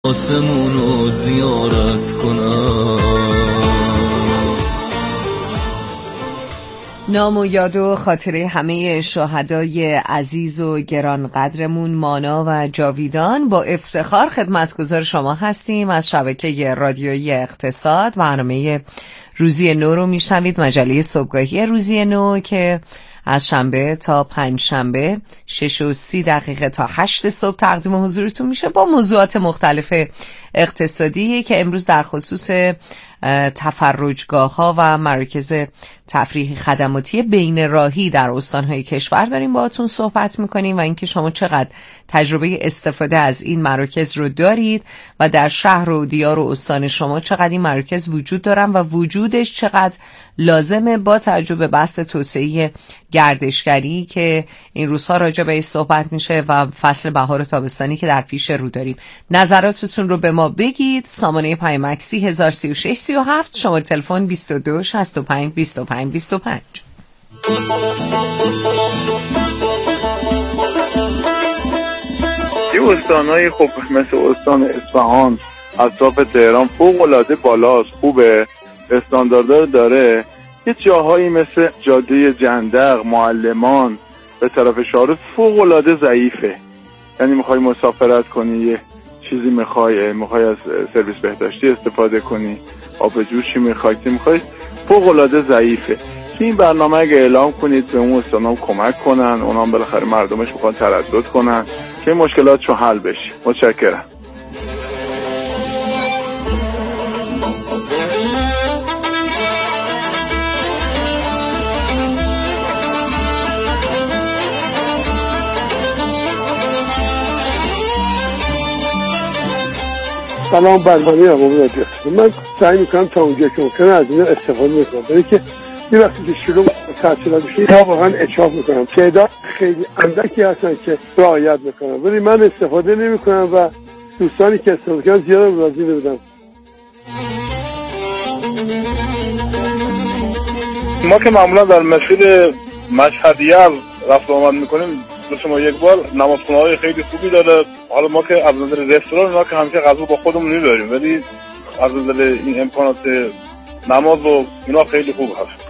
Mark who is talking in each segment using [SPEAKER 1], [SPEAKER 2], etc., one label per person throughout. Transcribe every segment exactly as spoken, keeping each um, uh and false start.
[SPEAKER 1] آسمونو زیارت کنم.
[SPEAKER 2] نام و یاد و خاطره همه شهدای عزیز و گرانقدرمون مانا و جاویدان با افتخار خدمتگزار شما هستیم. از شبکه رادیویی اقتصاد برنامه روزی نو رو میشنوید، مجله صبحگاهی روزی نو که از شنبه تا پنج شنبه شش و سی دقیقه تا هشت صبح تقدیم حضورتون میشه با موضوعات مختلف اقتصادی که امروز در خصوص تفرجگاه ها و مراکز تفریحی خدماتی بین راهی در استانهای کشور داریم باهاتون صحبت میکنیم و اینکه شما چقدر تجربه استفاده از این مراکز رو دارید و در شهر و دیار و استان شما چقدر این مراکز وجود دارن و وجودش چقدر لازمه با توجه به بحث توسعه گردشگری که این روزها راجع به صحبت میشه و فصل بهار و تابستانی که در پیش رو داریم. نظراتتون رو به ما بگید. سامانه پیام مکسی هزار و سی و شش سی و هفت، شماره تلفن بیست و دو شصت و پنج بیست و پنج بیست و پنج.
[SPEAKER 3] یه استانهای خب مثل استان اصفهان، اطراف تهران فوق‌العاده بالاست، خوبه، استانداردار داره. یه جاهایی مثل جاده جندق، معلمان به طرف شهر فوق‌العاده ضعیفه. یعنی میخوای مسافرت کنی، یه چیزی میخوای میخوای از سرویس بهداشتی استفاده کنی، آب جوشی میخوای میخوای فوق‌العاده ضعیفه. تو این برنامه اگه اعلام کنید به اون استانام کمک کنن، اونا هم بالاخره مردمش میخوان تردد کنن که مشکلاتشون حل بشه. متشکرم.
[SPEAKER 4] سلام، برنامه عمومی رادیو. من سعی میکنم تا اونجا که ممکنه از این استفاده میکنم، برای که یه وقتی که شروع تحصیلات میشه تا واقعا اچاف میکنم. تعداد خیلی اندکی هستن که رعایت میکنم، ولی من استفاده نمیکنم و دوستانی که استفاده کردن زیاد راضی نمیدم.
[SPEAKER 3] ما که معمولا در مسیر مشهدیه رفت و آمد میکنیم، مثل ما یک بار نمازخونه‌های خیلی خوبی داره. حالا ما که از نظر رستوران ما که همیشه غذا با خودمون میبریم، ولی از نظر این امکانات نماز و اینا خیلی خوب هست.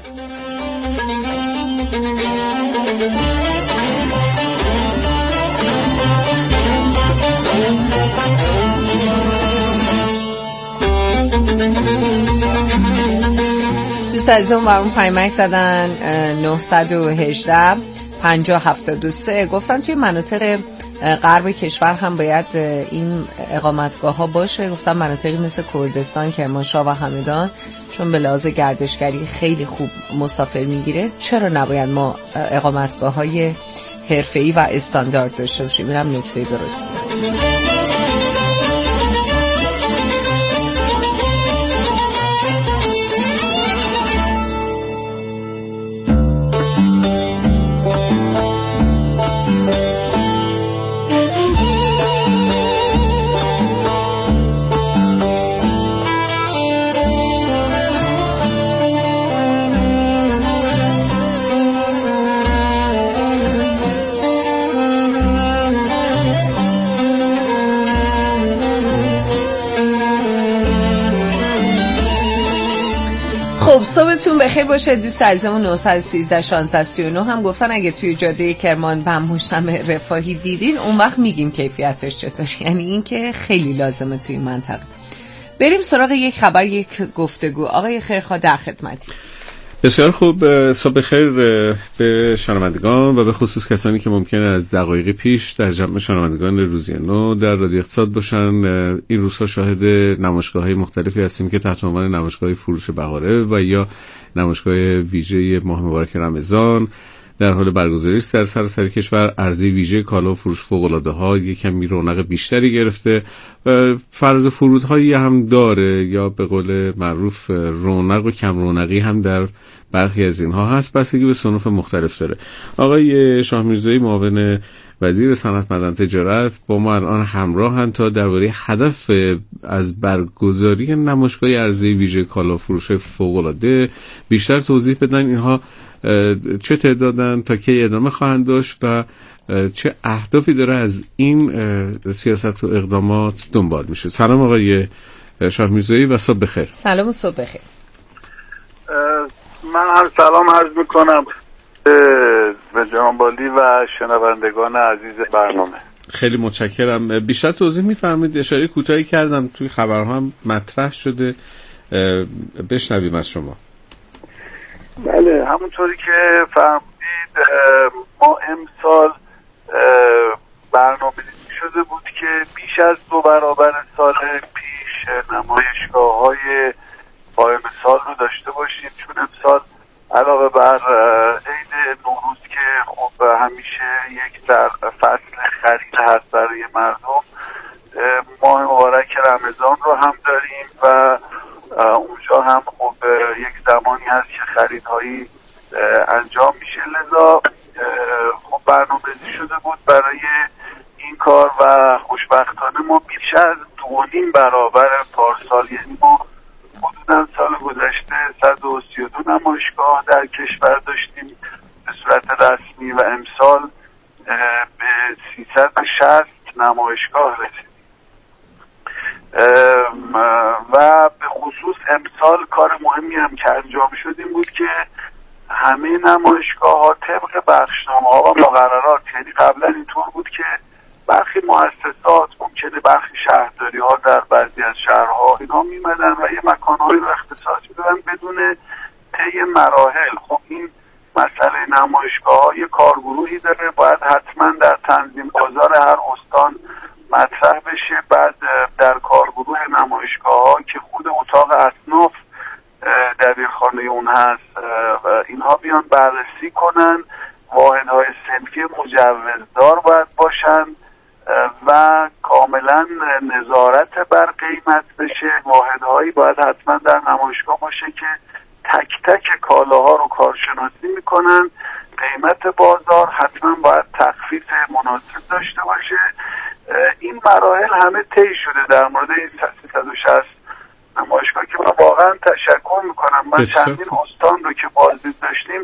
[SPEAKER 2] دوست عزیزم برامون پیامک زدن نه یک هشت پنجاه هفتاد و سه، گفتن توی مناطق غرب کشور هم باید این اقامتگاه ها باشه. گفتن مناطقی مثل کردستان، کرمانشاه و همدان چون به لحاظ گردشگری خیلی خوب مسافر میگیره، چرا نباید ما اقامتگاه های حرفه‌ای و استاندارد داشته باشیم؟ اینم نکته درسته. خب صبحتون بخیر باشه دوست عزیزمون. نه یک سه شانزده سی و نه هم گفتن اگه توی جاده کرمان بموشم رفاهی دیدین اون وقت میگیم کیفیتش چطور، یعنی این که خیلی لازمه توی این منطقه. بریم سراغ یک خبر، یک گفتگو. آقای خیرخواه در خدمتی.
[SPEAKER 5] بسیار خوب. صبح خیر به شنوندگان و به خصوص کسانی که ممکنه از دقایق پیش در جمع شنوندگان روزی نو در رادیو اقتصاد باشن. این روزها شاهد نمایشگاه‌های مختلفی هستیم که تحت عنوان نمایشگاه فروش بهاره و یا نمایشگاه ویژه ماه مبارک رمضان در حال برگزاری است. در سراسر کشور عرضه ویژه کالا و فروش فوق‌العاده‌ها یک کمی رونق بیشتری گرفته و فراز فرودهایی هم داره، یا به قول معروف رونق و کم رونقی هم در برخی از اینها هست، بستگی به صنوف مختلف داره. آقای شاه میرزایی معاون وزیر صنعت معدن تجارت با ما الان همراهن تا درباره هدف از برگزاری نمایشگاه عرضه ویژه کالا فروش فوق‌العاده بیشتر توضیح بدن. اینها چه تعدادن، تا کی ادامه خواهند داشت و چه اهدافی داره از این سیاست و اقدامات دنبال میشه؟ سلام آقای شاه میرزایی و صبح بخیر.
[SPEAKER 2] سلام و صبح بخیر.
[SPEAKER 3] من هم سلام عرض میکنم به جناب عالی و شنوندگان عزیز برنامه.
[SPEAKER 5] خیلی متشکرم. بیشتر توضیح میفرمایید؟ اشاره کوتاهی کردم توی خبرها هم مطرح شده، بشنویم از شما.
[SPEAKER 3] بله، همونطوری که فهمیدید ما امسال برنامه‌ریزی شده بود که بیش از دو برابر سال پیش نمایشگاه‌های قائم سال رو داشته باشیم، چون امسال علاوه بر عید نوروز که خب همیشه یک در فصل خرید هست برای مردم، ماه مبارک رمضان رو هم داریم و اونجا هم خب یک زمانی هست که خریدهایی انجام میشه. لذا خب برنامه‌ریزی شده بود برای این کار و خوشبختانه ما بیش از دو و نیم برابر پارسال، یعنی ما حدوداً سال گذشته صد و سی و دو نمایشگاه در کشور داشتیم به صورت رسمی و امسال به سیصد و شصت نمایشگاه رسیدیم و به خصوص امسال کار مهمی هم که انجام شد این بود که همه نمایشگاه ها طبق بخشنامه ها و مقررات، یعنی قبلا اینطور بود که برخی مؤسسات ممکنه برخی شهرداری ها در بعضی از شهرها اینا میمدن و یه مکانهایی رو اختصاص میدادن بدون طی مراحل. خب این مسئله نمایشگاه ها یه کارگروهی داره، باید حتما در تنظیم بازار هر استان مطرح بشه، بعد در کارگروه نمایشگاه ها که خود اتاق اصناف دبیرخانه اون هست و اینها بیان بررسی کنن، واحدهای صنفی مجوزدار باید باشن و کاملا نظارت بر قیمت بشه. واحدهایی باید حتما در نمایشگاه باشه که تک تک کالاها رو کارشناسی میکنن، قیمت بازار حتما باید تخفیف مناسب داشته باشه. این مراحل همه طی شده در مورد این سیصد و شصت نمایشگاه که من واقعا تشکر میکنم. من چندین استان رو که بازدید داشتیم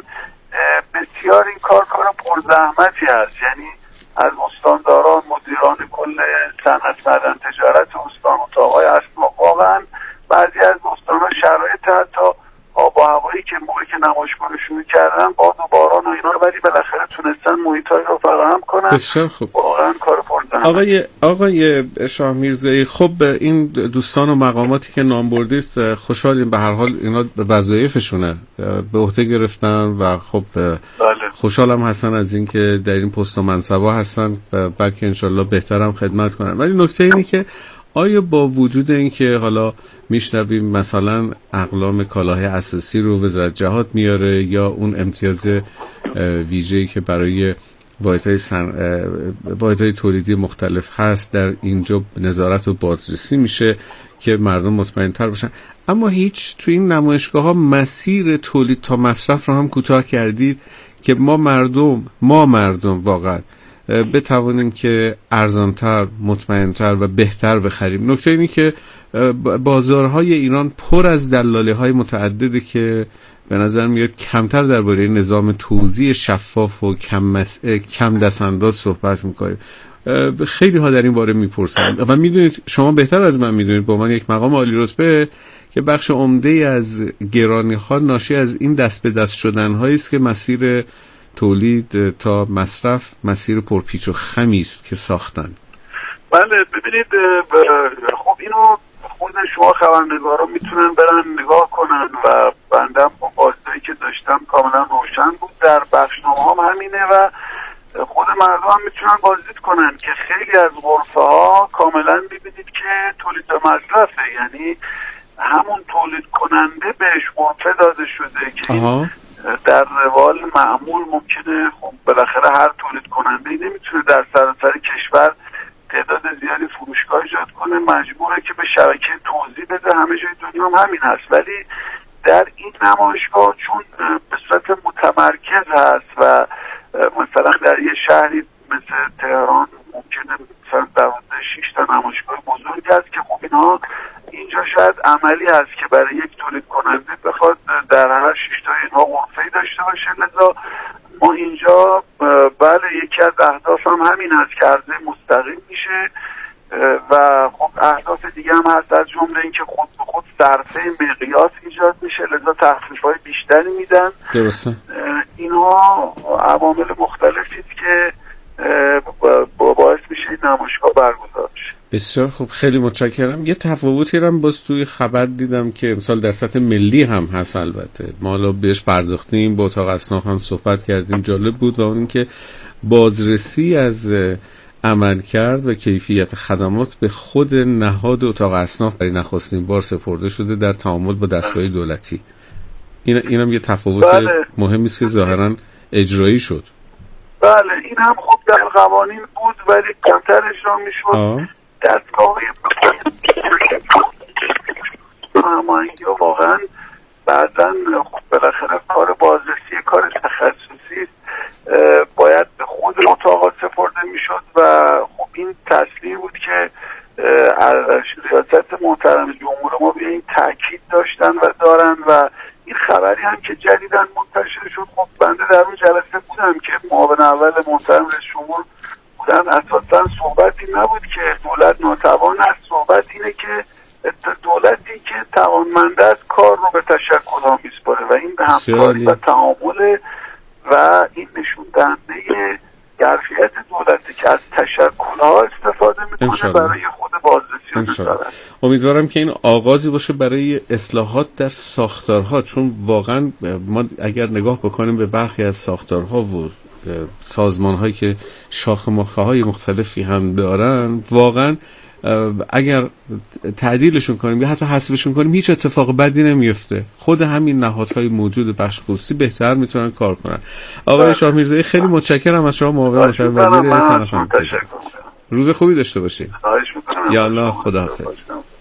[SPEAKER 3] بسیار این کار کار پرزحمتی هست، یعنی از استانداران، مدیران کل صنعت معدن تجارت استان، اتاقهای اصناف، واقعا بعضی از استان‌ها شرایط حتی آب و هوایی که موقعی که نمایشگاه رو شروع کردن باد و باران و اینا رو ولی بالاخره تونستن محیطایی رو فراهم کنن.
[SPEAKER 5] بسیار خوب.
[SPEAKER 3] واقعا کار پرزحمت.
[SPEAKER 5] آقای آقای شاه میرزایی، خب این دوستان و مقاماتی که نام بردید خوشحالیم، به هر حال اینا وظایفشونه به عهده گرفتن و خب
[SPEAKER 3] بله.
[SPEAKER 5] خوشحالم هستن از اینکه در این پست و منصبا هستن، بلکه انشالله بهترم خدمت کنن. ولی نکته اینه که آیا با وجود اینکه حالا میشنویم مثلا اقلام کالاهای اساسی رو وزارت جهاد میاره یا اون امتیاز ویژه‌ای که برای واحدهای سن... واحدهای تولیدی مختلف هست در اینجا نظارت و بازرسی میشه که مردم مطمئن‌تر باشن، اما هیچ تو این نمایشگاه‌ها مسیر تولید تا مصرف رو هم کوتاه کردید که ما مردم ما مردم واقعا بتوانیم که ارزانتر، مطمئنتر و بهتر بخریم. نکته اینی که بازارهای ایران پر از دلاله‌های متعدده که به نظر میاد کمتر درباره نظام توزیع شفاف و کم مس... کم دستانداز صحبت میکنیم. خیلی ها در این باره میپرسن و میدونید، شما بهتر از من میدونید با من یک مقام عالی رتبه که بخش عمده از گرانی‌ها ناشی از این دست به دست شدن‌هایی است که مسیر تولید تا مصرف مسیر پرپیچ و خمی است که ساختن.
[SPEAKER 3] بله ببینید، خب اینو خود شما خبرنگارا میتونن برن نگاه کنن و بندم با بازدهی که داشتم کاملا روشن بود. در بخشنامه هم همینه و خود مردم هم میتونن بازدید کنن که خیلی از غرفه ها کاملا میبینید که تولید و مصرفه، یعنی همون تولید کننده بهش غرفه داده شده که این در روال معمول ممکنه خب بالاخره هر تولید کننده نمیتونه در سراسر کشور تعداد زیادی فروشگاه ایجاد کنه، مجبوره که به شبکه توزیع بده. همه جای دنیا هم همین هست، ولی در این نمایشگاه چون به صورت متمرکز هست و مثلا در یه شهری مثل تهران ممکنه مثلا دوازده شش تا نمایشگاه بزرگ هست که خب اینها اینجا شاید عملی هست که برای یک تولید کننده بخواد در هر شش تا اینها غرفه‌ای داشته باشه. لذا ما اینجا بله یکی از اهداف هم همین است که عرضه مستقیم میشه و خب اهداف دیگه هم هست، از جمله اینکه خود به خود صرفه مقیاس ایجاد میشه، لذا تخفیف‌های بیشتری میدن.
[SPEAKER 5] درسته.
[SPEAKER 3] اینها عوامل مختلفی است که باعث میشه این نمایشگاه برگزار بشه.
[SPEAKER 5] بسیار خوب، خیلی متشکرم. یه تفاوتی هم باز توی خبر دیدم که مثلا در سطح ملی هم هست. البته ما حالا بهش پرداختیم، با اتاق اصناف هم صحبت کردیم، جالب بود. و اون این که بازرسی از عمل کرد و کیفیت خدمات به خود نهاد اتاق اصناف برای نخستین بار سپرده شده در تعامل با دستگاه دولتی. این اینم یه تفاوت بله. مهمی است که ظاهرا اجرایی شد.
[SPEAKER 3] بله این هم خب در قوانین بود ولی کمتر اجرا میشد. دستگاه هماهنگی واقعا بعداً خب بالاخره کار بازرسی کار تخصصی باید به خود اتاقات سپرده میشد و خب این تصمیم بود که ریاست محترم جمهور ما به این تاکید داشتن و دارن و این خبری هم که جدیداً منتشر شد. خب بنده در اون جلسه بودم که معاون اول محترم رئیس جمهور بودن، اساساً صحبتی نبود که دولت ناتوان است، صحبت اینه که دولتی که توانمند است کار رو به تشکل‌ها میسپاره و این به همکاری و تعامل و این نشون دهنده ظرفیت دولتی که از تشکل‌ها استفاده میکنه برای خود بازرسی.
[SPEAKER 5] امیدوارم که این آغازی باشه برای اصلاحات در ساختارها، چون واقعا ما اگر نگاه بکنیم به برخی از ساختارها و سازمان‌هایی که شاخ مخهای مختلفی هم دارن، واقعا اگر تعدیلشون کنیم یا حتی حذفشون کنیم هیچ اتفاق بدی نمیفته. خود همین نهادهای موجود بخش خصوصی بهتر میتونن کار کنن. آقای شاه میرزایی خیلی متشکرم از شما، معاون مشاور وزیر صنعت. روز خوبی داشته باشید. یا الله، خداحافظ.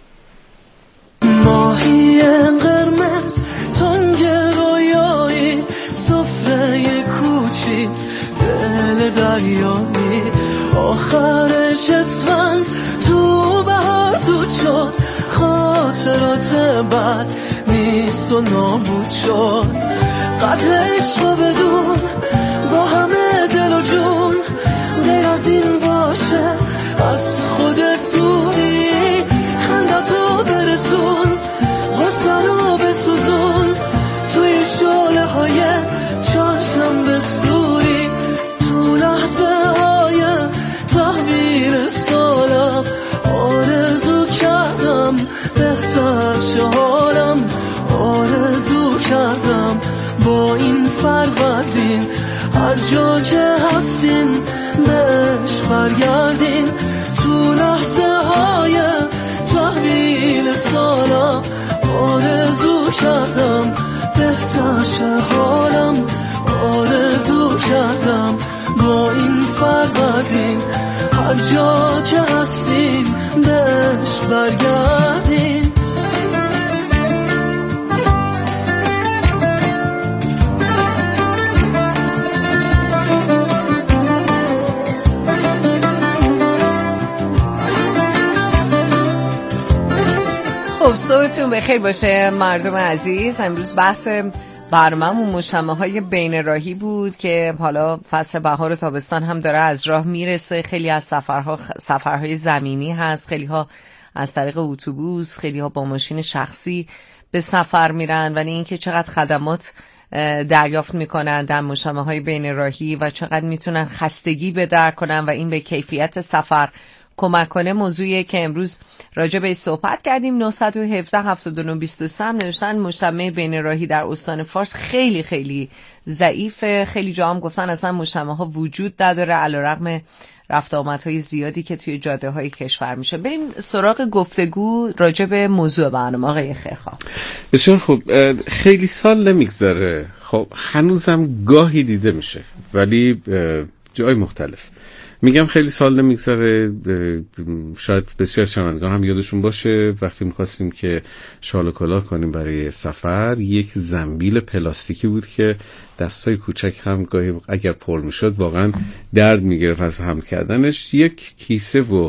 [SPEAKER 1] ماهی قرمز تنگ رویایی، سفره کوچی دل دریایی، آخرش اسفند تو بهار تو شد، خاطرات بد نیست و نابود شد، قدر عشق و بدون با همه دل و جون، غیر از این باشه از خودت دوری، خندتو برسون، غصه رو بسوزون، توی شعله های چهارشنبه سوری، تو لحظه های تحویل سالم آرزو کردم بهتر شه حالم، آرزو کردم با این فروردین هر جا که هستین بهش برگردین، تو لحظه های تحویل سالم آرزو کردم بهتر شه حالم، آرزو کردم با این فروردین هر جا که هستین بهش برگردین.
[SPEAKER 2] خب صبحتون بخیر باشه مردم عزیز. امروز بحث برنامه‌مون مجتمع‌های بین راهی بود که حالا فصل بهار و تابستان هم داره از راه میرسه. خیلی از سفرها سفرهای زمینی هست، خیلی ها از طریق اتوبوس، خیلی ها با ماشین شخصی به سفر میرن، ولی اینکه چقدر خدمات دریافت میکنن در مجتمع‌های بین راهی و چقدر میتونن خستگی به در کنن و این به کیفیت سفر کمک کنه موضوعیه که امروز راجع به صحبت کردیم. نه یک هفت هفت دو نه دو سه هم نوشتن مجتمع بین راهی در استان فارس خیلی خیلی ضعیفه. خیلی جا هم گفتن اصلا مجتمع ها وجود نداره علیرغم رفت آمدهای زیادی که توی جاده های کشور میشه. بریم سراغ گفتگو راجع به موضوع برنامه. آقای خیرخواه.
[SPEAKER 5] بسیار خوب. خیلی سال نمیگذره، خب هنوزم گاهی دیده میشه ولی جای مختلف. میگم خیلی سال نمیگذره، شاید بسیار شنوندگان هم یادشون باشه وقتی میخواستیم که شال و کلاه کنیم برای سفر، یک زنبیل پلاستیکی بود که دستای کوچک هم گاهی اگر پر میشد واقعا درد میگرفت از حمل کردنش. یک کیسه و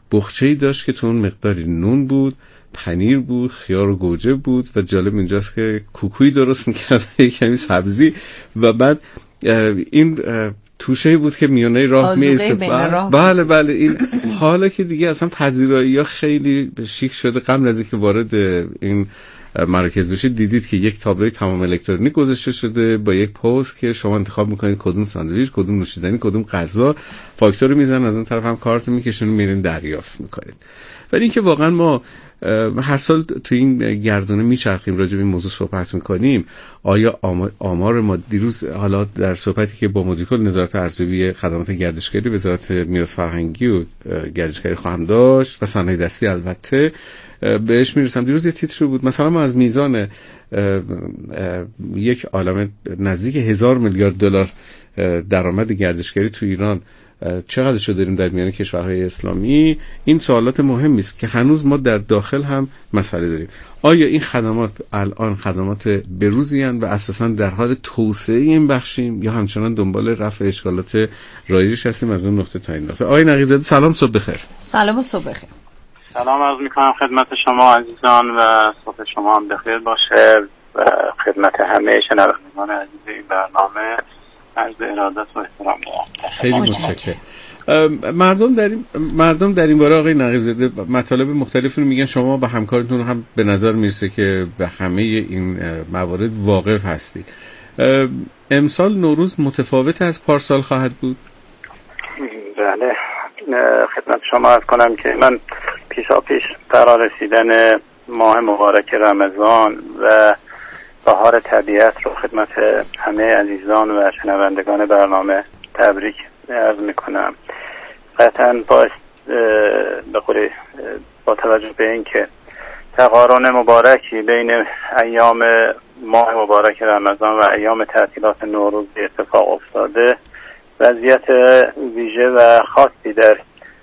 [SPEAKER 5] بخچه‌ای داشت که تو اون مقداری نون بود، پنیر بود، خیار و گوجه بود و جالب اینجاست که کوکوی درست میکرد، کمی سبزی و بعد این توشه‌ای بود که میونه راه میایست. بله بله این حالا که دیگه اصلا پذیرایی‌ها خیلی شیک شده. قبل از اینکه وارد این مراکز بشید دیدید که یک تابلوی تمام الکترونیک گذاشته شده با یک پست که شما انتخاب میکنید کدوم ساندویچ، کدوم نوشیدنی، کدوم غذا، فاکتور میزنن، از اون طرف هم کارت میکشن و میرین دریافت میکنید. ولی اینکه واقعا ما هر سال تو این گردونه میچرخیم راجع به این موضوع صحبت میکنیم، آیا آمار ما دیروز حالا در صحبتی که با مدیر کل نظارت ارزیابی خدمات گردشگری وزارت میراث فرهنگی و گردشگری خواهم داشت و صنایع دستی البته بهش میرسم، دیروز یه تیتر بود مثلا ما از میزان یک عالمه نزدیک هزار میلیارد دلار درآمد گردشگری تو ایران چقدر شو داریم در میان کشورهای اسلامی. این سوالات مهمی است که هنوز ما در داخل هم مسئله داریم. آیا این خدمات الان خدمات بروزی هستند و اساساً در حال توسعه این بخشیم یا همچنان دنبال رفع اشکالات رایجش هستیم از اون نقطه تا این نقطه؟ آقای نقی‌زاده سلام، صبح بخیر.
[SPEAKER 2] سلام و صبح بخیر.
[SPEAKER 6] سلام عرض میکنم خدمت شما عزیزان و صبح شما هم بخیر باشه و خدمت همه شنوندگان عزیز این برنامه عرض ارادت و احترام دارم.
[SPEAKER 5] خیلی متشکرم. مردم در این مردم در این باره آقای نقی‌زاده مطالب مختلفی رو میگن، شما با همکارتون هم به نظر میرسه که به همه این موارد واقف هستید. امسال نوروز متفاوت از پارسال خواهد بود؟
[SPEAKER 6] بله، خدمت شما عرض کنم که من پیشا پیش فرا رسیدن ماه مبارک رمضان و بهار طبیعت رو خدمت همه عزیزان و شنوندگان برنامه تبریک عرض میکنم. قطعا با به قولی با توجه به این که تقارن مبارکی بین ایام ماه مبارک رمضان و ایام تعطیلات نوروز اتفاق افتاده، وضعیت ویژه و خاصی در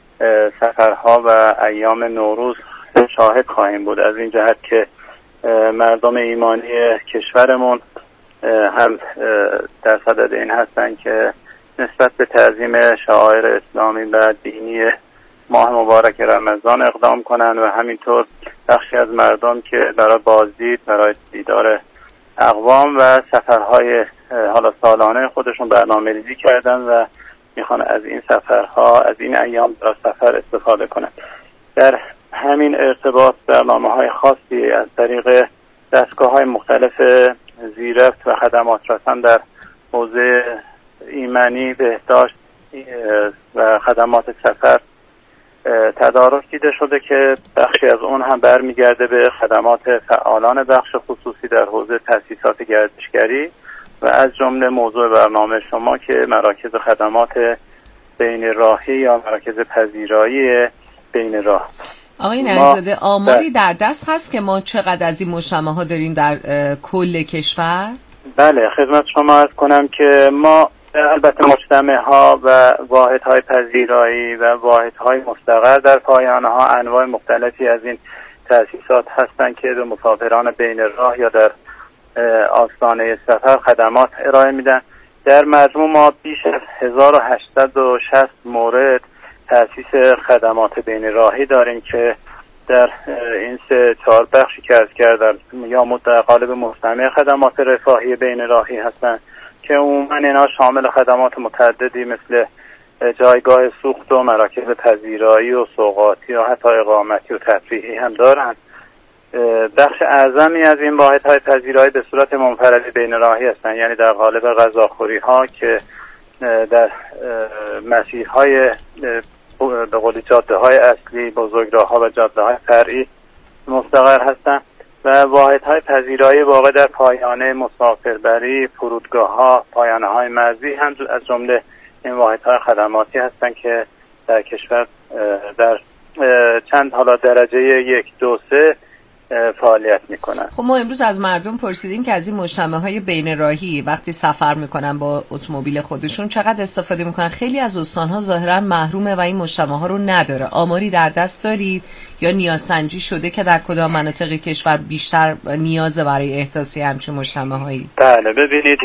[SPEAKER 6] سفرها و ایام نوروز شاهد خواهیم بود، از این جهت که مردم ایمانی کشورمون هم در صدد این هستن که نسبت به تعظیم شعائر اسلامی و دینی ماه مبارک رمضان اقدام کنن و همینطور بخشی از مردم که برای بازدید، برای دیدار اقوام و سفرهای حالا سالانه خودشون برنامه‌ریزی کردن و میخوان از این سفرها، از این ایام برای سفر استفاده کنن. در همین ارتباط برنامه‌های خاصی از طریق دستگاه‌های مختلف زیرفت و خدمات رسان در حوزه ایمنی، بهداشت و خدمات سفر تدارک دیده شده که بخشی از اون هم برمیگرده به خدمات فعالان بخش خصوصی در حوزه تأسیسات گردشگری و از جمله موضوع برنامه شما که مراکز خدمات بین راهی یا مراکز پذیرایی بین راه.
[SPEAKER 2] آقای نقی‌زاده آماری در دست هست که ما چقدر از این مجتمع ها داریم در کل کشور؟
[SPEAKER 6] بله، خدمت شما عرض کنم که ما البته مجتمع ها و واحد های پذیرایی و واحد های مستقر در پایانه ها انواع مختلفی از این تأسیسات هستند که به مسافران بین راه یا در آستانه سفر خدمات ارائه میدن. در مجموع ما بیش از هزار و هشتصد و شصت مورد تأسیس خدمات بین راهی داریم که در این سه چهار بخشی که از کردم یا در قالب مجتمع خدمات رفاهی بین راهی هستند که عموما اینا شامل خدمات متعددی مثل جایگاه سوخت و مراکز پذیرایی و سوغاتی و حتی اقامتی و تفریحی هم دارند. بخش اعظمی از این واحدهای پذیرایی به صورت منفرد بین راهی هستند، یعنی در قالب غذاخوری ها که در مسیرهای به قولی جاده های اصلی، بزرگراه ها و جاده های فرعی مستقر هستند و واحدهای پذیرایی واقع در پایانه مسافربری، فرودگاه ها، پایانه های مرزی هم از جمله این واحدهای خدماتی هستند که در کشور در چند حالا درجه یک دو سه فعالیت میکنن.
[SPEAKER 2] خب ما امروز از مردم پرسیدیم که از این مجتمع های بین راهی وقتی سفر میکنن با اتومبیل خودشون چقدر استفاده میکنن. خیلی از استان ها ظاهرا محرومه و این مجتمع ها رو نداره. آماری در دست دارید یا نیازسنجی شده که در کدام مناطق کشور بیشتر نیاز برای احداث همچین مجتمع هایی؟
[SPEAKER 6] بله ببینید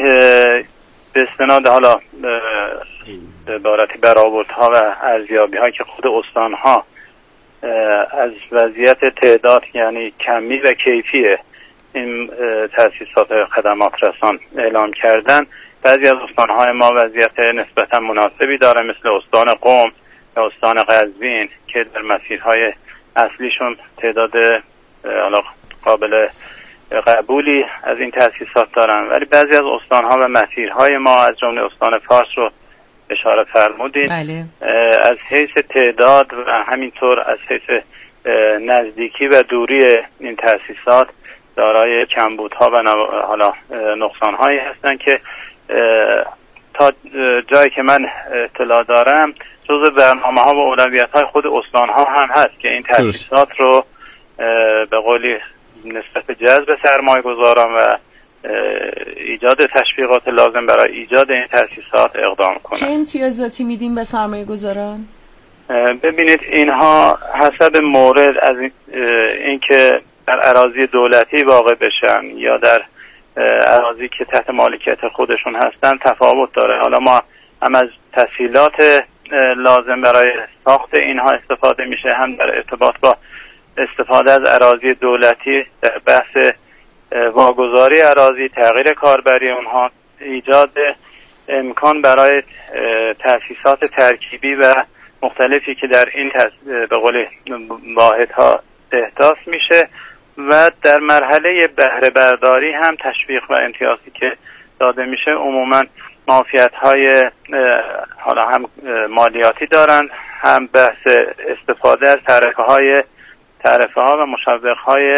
[SPEAKER 6] به استناد حالا به عبارتی برآوردها و ارزیابی ها که خود استان ها از وضعیت تعداد یعنی کمی و کیفی این تأسیسات خدمات رسان اعلام کردن. بعضی از استانهای ما وضعیت نسبتا مناسبی داره، مثل استان قم و استان قزوین که در مسیرهای اصلیشون تعداد قابل قبولی از این تأسیسات دارن، ولی بعضی از استانها و مسیرهای ما از جمله استان فارس رو اشاره فرمودین. بله. از حیث تعداد و همینطور از حیث نزدیکی و دوری این تأسیسات دارای کمبودها و حالا نقصانهایی هستن که تا جایی که من اطلاع دارم جزء برنامه‌ها و اولویت‌های خود استان‌ها هم هست که این تأسیسات رو به قولی نسبت به جذب سرمایه‌گذاران و ایجاد تشویقات لازم برای ایجاد این تأسیسات اقدام کنند.
[SPEAKER 2] چه امتیازاتی میدیم به سرمایه‌گذاران؟
[SPEAKER 6] ببینید اینها حسب مورد از این که در اراضی دولتی واقع بشن یا در اراضی که تحت مالکیت خودشون هستن تفاوت داره. حالا ما هم از تسهیلات لازم برای ساخت اینها استفاده میشه، هم در ارتباط با استفاده از اراضی دولتی در بحث واگذاری اراضی، تغییر کاربری اونها، ایجاد امکان برای تأسیسات ترکیبی و مختلفی که در این به قول واحدها احداث میشه و در مرحله بهره برداری هم تشویق و امتیازی که داده میشه عموما معافیت های حالا هم مالیاتی دارن، هم بحث استفاده از تعرفه های تعرفه ها و مشوق های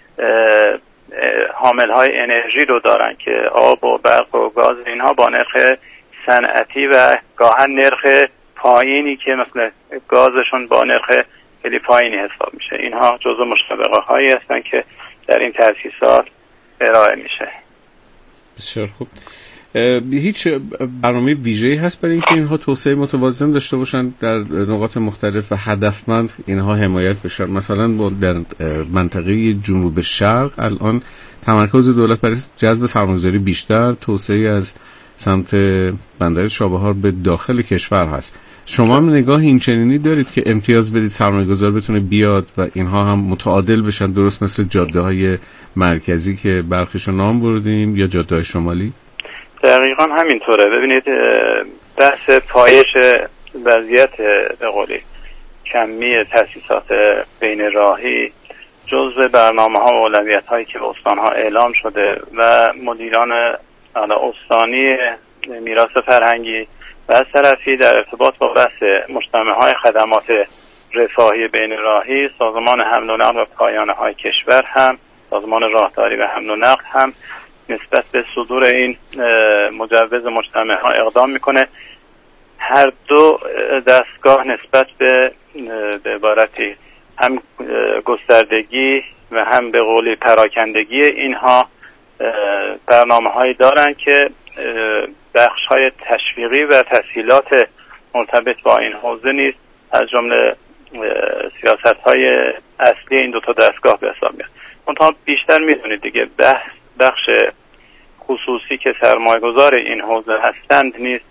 [SPEAKER 6] حامل های انرژی رو دارن که آب و برق و گاز اینها با نرخ صنعتی و گاهن نرخ پایینی که مثل گازشون با نرخ خیلی پایینی حساب میشه. اینها جزو مشوقه هایی هستن که در این تأسیسات ارائه میشه.
[SPEAKER 5] بسیار خوب. هیچ برنامه ویژه‌ای هست برای اینکه اینها توسعه متوازن داشته باشن در نقاط مختلف و هدفمند اینها حمایت بشن؟ مثلا در منطقه جنوب شرق الان تمرکز دولت برای جذب سرمایه‌گذاری بیشتر، توسعه از سمت بندر چابهار به داخل کشور هست. شما هم نگاه این چنینی دارید که امتیاز بدید سرمایه‌گذار بتونه بیاد و اینها هم متعادل بشن، درست مثل جاده‌های مرکزی که برخیشو نام بردیم یا جاده‌های شمالی؟
[SPEAKER 6] دقیقاً همینطوره. ببینید بحث پایش وضعیت به قولی کمی تأسیسات بین راهی جزء برنامه‌ها و اولویت‌هایی که به استان‌ها اعلام شده و مدیران استانی میراث فرهنگی و از طرفی در ارتباط با بحث مجتمع‌های خدمات رفاهی بین راهی، سازمان حمل و نقل و پایانه‌های کشور هم، سازمان راهداری و حمل و نقل هم نسبت به صدور این مجوز مجتمع‌ها اقدام میکنه. هر دو دستگاه نسبت به به عبارتی هم گستردگی و هم به قولی پراکندگی اینها برنامه‌هایی دارن که بخش‌های تشویقی و تسهیلات مرتبط با این حوزه نیز از جمله سیاست‌های اصلی این دو تا دستگاه به حساب میاد. منتها بیشتر میدونید دیگه بحث بخش خصوصی که سرمایه‌گذار این حوزه هستند نیز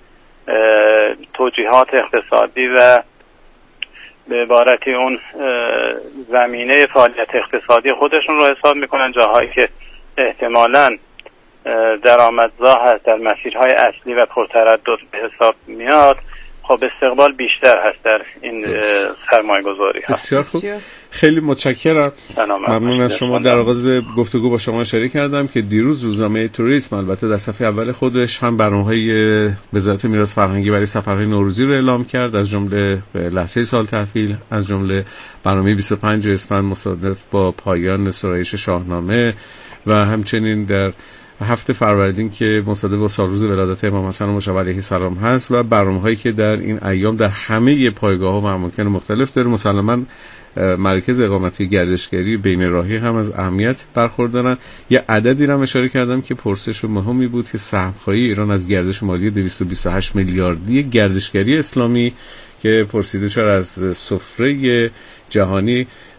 [SPEAKER 6] توجیهات اقتصادی و به عبارتی اون زمینه فعالیت اقتصادی خودشون رو حساب میکنن، جاهایی که احتمالاً درآمدزا هست در مسیرهای اصلی و پرتردد به حساب میاد، خب استقبال بیشتر هست در این سرمایه گذاری ها.
[SPEAKER 5] بسیار خوب، خیلی متشکرم، ممنون از شما. در آغاز گفتگو با شما اشاره کردم که دیروز روزنامه توریسم البته در صفحه اول خودش هم برنامه‌های وزارت میراث فرهنگی برای سفرهای نوروزی رو اعلام کرد، از جمله لحظه سال تحویل، از جمله برنامه بیست و پنج اسفند مصادف با پایان سرایش شاهنامه و همچنین در هفته فروردین که مصادف با سالروز ولادت امام حسن مجتبی علیه السلام هست و برنامه‌هایی که در این ایام در همه پایگاه‌ها و اماکن مختلف داره. مسلماً مرکز اقامتی گردشگری بین راهی هم از اهمیت برخوردارن. یه عددی رو اشاره کردم که پرسش مهمی بود که سهم‌خواهی ایران از گردش مالی دویست و بیست و هشت میلیاردی گردشگری اسلامی که پرسیده چرا از سفره جهانی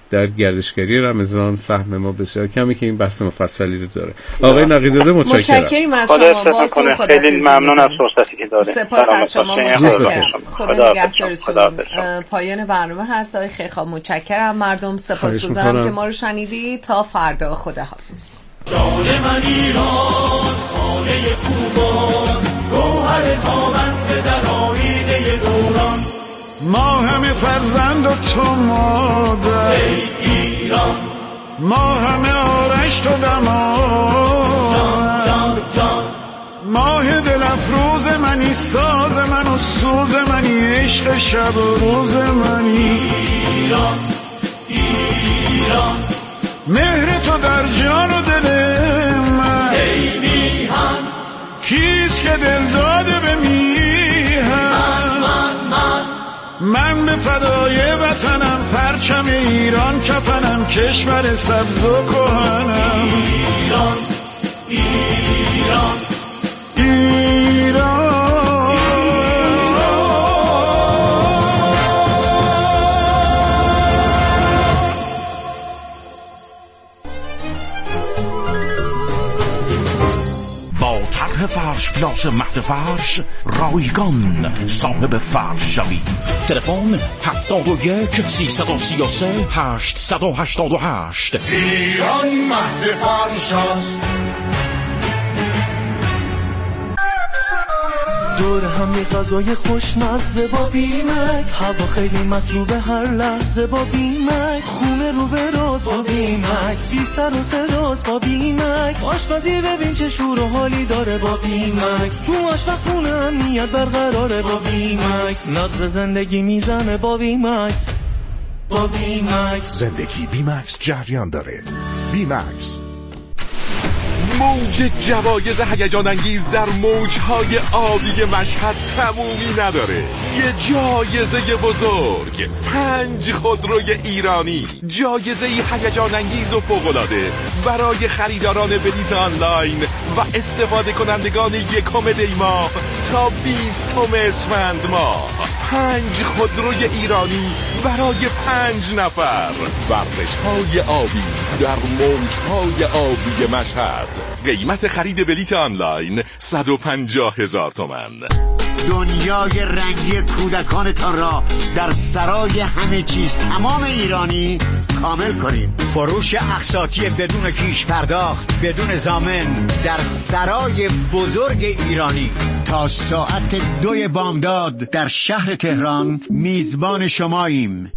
[SPEAKER 5] در گردشگری رمضان سهم ما بسیار کمی که این بحث مفصلی رو داره. آقای نقی‌زاده متشکرم.
[SPEAKER 2] متشکرم از شما. باهاتون
[SPEAKER 6] خیلی ممنون از فرصتی که دادید.
[SPEAKER 2] سپاس از شما. متشکرم. خدا نگهدارتون. پایان برنامه هست آقای خیرخواه. متشکرم مردم. سپاسگزارم که ما رو شنیدید. تا فردا. خداحافظ.
[SPEAKER 1] جان من ایران، خانه خوبان، گوهر تابنده در آیینه دوران.
[SPEAKER 7] ما همه فرزند و تو مادر،
[SPEAKER 1] ای ایران،
[SPEAKER 7] ما همه آرش تو دمار،
[SPEAKER 1] جان جان جان.
[SPEAKER 7] ماه دل افروز منی، ساز من و سوز منی، عشق شب و روز منی.
[SPEAKER 1] ایران ایران،
[SPEAKER 7] مهر تو در جان و دل من،
[SPEAKER 1] ای میهن،
[SPEAKER 7] کیست که دل داده به میهن.
[SPEAKER 1] من من
[SPEAKER 7] من به فدای وطنم، پرچم ایران کفنم، کشور سبز و کهنم.
[SPEAKER 1] ایران ایران
[SPEAKER 7] ایران.
[SPEAKER 8] طرح فرش پلاس مهد فرش رایگان صاحب فرش شوید. تلفن هفتاد و یک سیصد و سی و سه هشتصد و هشتاد و هشت.
[SPEAKER 7] ایران مهد فرش است.
[SPEAKER 1] دور همی غذای خوشمزه با بیمکس، هوا خیلی مطلوبه هر لحظه با بیمکس، خونه رو به راز با بیمکس، بی سر و صداست با بیمکس، آشپزی ببین چه شور و حالی داره با بیمکس، تو آشپزخونه امنیت برقراره با بیمکس، نبض زندگی میزنه با بیمکس، با بیمکس.
[SPEAKER 9] زندگی بیمکس جریان داره. بیمکس.
[SPEAKER 10] موج جوایز هیجان انگیز در موجهای آبی مشهد تمومی نداره. یه جایزه بزرگ، پنج خودروی ایرانی، جایزه هیجان انگیز و فوق‌العاده برای خریداران بلیت آنلاین و استفاده کنندگان یکم دی ماه تا بیستم اسفند ماه. پنج خودروی ایرانی برای پنج نفر. ورزش‌های آبی در موجهای آبی مشهد. قیمت خرید بلیت آنلاین صد و پنجاه هزار تومان.
[SPEAKER 11] دنیای رنگی کودکانتان را در سرای همه چیز تمام ایرانی کامل کنید. فروش اقساطی بدون پیش پرداخت، بدون ضامن در سرای بزرگ ایرانی. تا ساعت دوی بامداد در شهر تهران میزبان شماییم.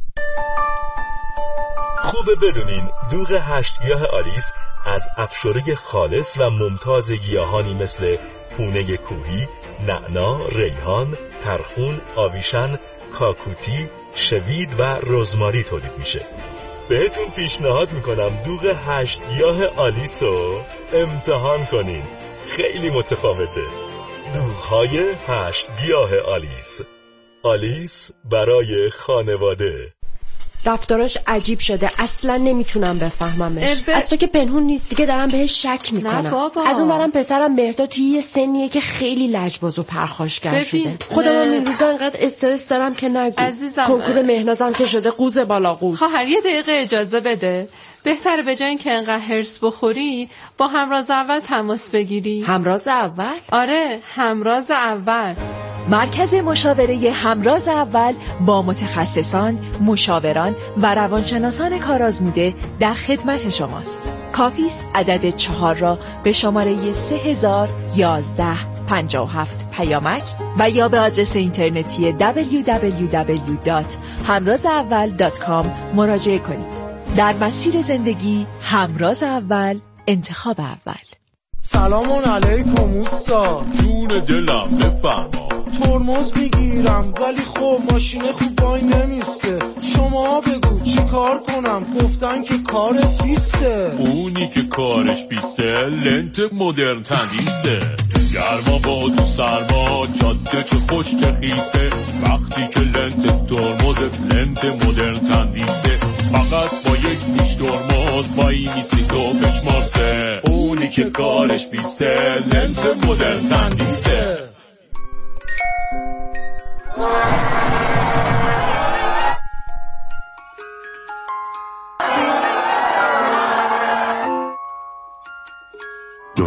[SPEAKER 12] خوبه بدونین دوغ هشت گیاه آلیس از افشوره خالص و ممتاز گیاهانی مثل پونه کوهی، نعنا، ریحان، ترخون، آویشن، کاکوتی، شوید و رزماری تولید میشه. بهتون پیشنهاد میکنم دوغ هشت گیاه آلیس رو امتحان کنین. خیلی متفاوته. دوغ‌های هشت گیاه آلیس. آلیس برای خانواده.
[SPEAKER 13] رفتاراش عجیب شده، اصلا نمیتونم بفهممش. از تو که پنهون نیست دیگه، دارم بهش شک میکنم. از اون برم پسرم مهرداد توی یه سنیه که خیلی لجباز و پرخاشگر شده. خودم هم این روزا انقدر استرس دارم که نگو. عزیزم کنکور مهنازم که شده قوز بالا قوز.
[SPEAKER 14] خواهر یه دقیقه اجازه بده. بهتره به جای اینکه انقدر هرس بخوری با همراز اول تماس بگیری.
[SPEAKER 13] همراز اول؟
[SPEAKER 14] آره، همراز اول.
[SPEAKER 15] مرکز مشاوره همراز اول با متخصصان، مشاوران و روانشناسان کارآزموده در خدمت شماست. کافی است عدد چهار را به شماره سه هزار یازده پنجاه و هفت پیامک و یا به آدرس اینترنتی دبلیو دبلیو دبلیو دات همراز اول دات کام مراجعه کنید. در مسیر زندگی همراز اول، انتخاب اول.
[SPEAKER 1] سلام علیکم اوستا.
[SPEAKER 10] جون دلم بفرما.
[SPEAKER 1] ترمز میگیرم ولی خب ماشین خوب وای نمیسته. شما بگو چی کار کنم؟ گفتن که کارت بیسته.
[SPEAKER 10] اونی که کارش بیسته لنت مدرن تندیسه. گرما با تو سرما جاده چه خوش چه خیسه. وقتی که لنت ترمزت لنت مدرن تندیسه. فقط با یک نیش ترمز وای نیستی تو بشمارسه. اونی که کارش بیسته لنت مدرن تندیسه.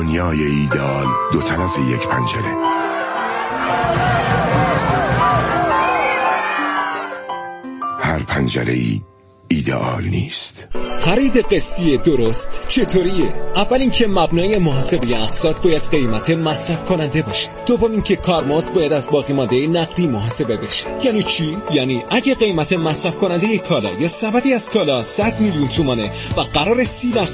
[SPEAKER 9] دنیای ایدئال دو طرف یک پنجره. هر پنجره‌ای ایدئال نیست.
[SPEAKER 16] خرید قسطی درست چطوریه؟ اول اینکه مبنای محاسبه اقساط باید قیمت مصرف کننده باشه. دوم اینکه کارمزد باید از باقی مانده نقدی محاسبه بشه. یعنی چی؟ یعنی اگه قیمت مصرف کننده یک کالا یا سبدی از کالا صد میلیون تومانه و قرار سی درصد